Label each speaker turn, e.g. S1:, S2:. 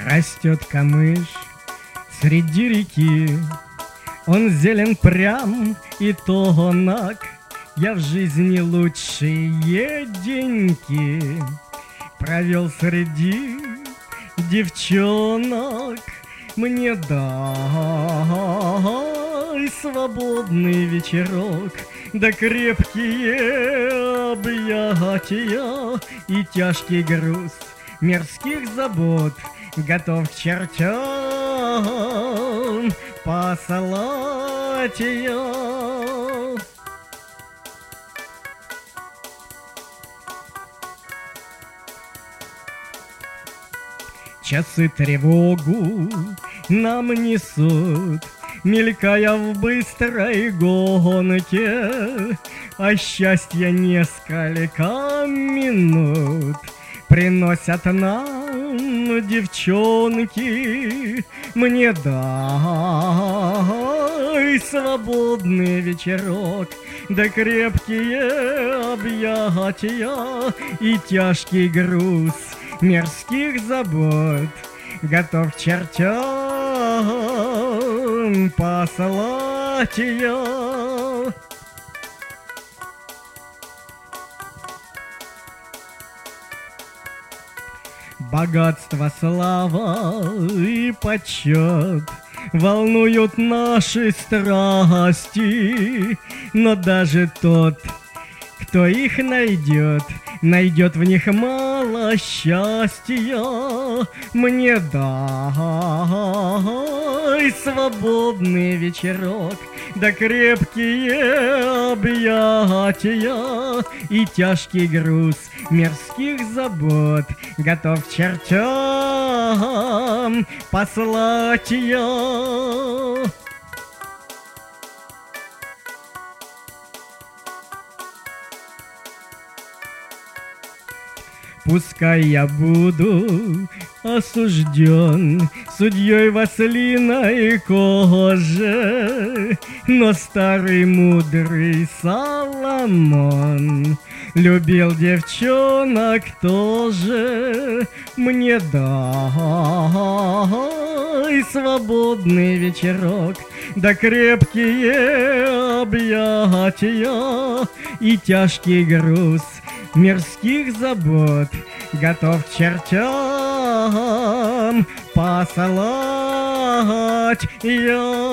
S1: Растет камыш среди реки, он зелен прям и тонок. Я в жизни лучшие деньки провел среди девчонок. Мне дай свободный вечерок, да крепкие объятия и тяжкий груз мирских забот готов к чертям посылать я. Часы тревогу нам несут, мелькая в быстрой гонке, а счастье несколько минут приносят нам девчонки. Мне дай свободный вечерок, да крепкие объятия и тяжкий груз мирских забот готов к чертям послать я. Богатство, слава и почет волнуют наши страсти, но даже тот, кто их найдет, найдет в них мало счастья. Мне дай свободный вечерок, да крепкие объятия и тяжкий груз мирских забот готов к чертям послать я. Пускай я буду осужден судьей в ослиной коже, но старый мудрый Соломон любил девчонок тоже. Мне дай свободный вечерок, да крепкие объятия и тяжкий груз мирских забот готов к чертям послать я.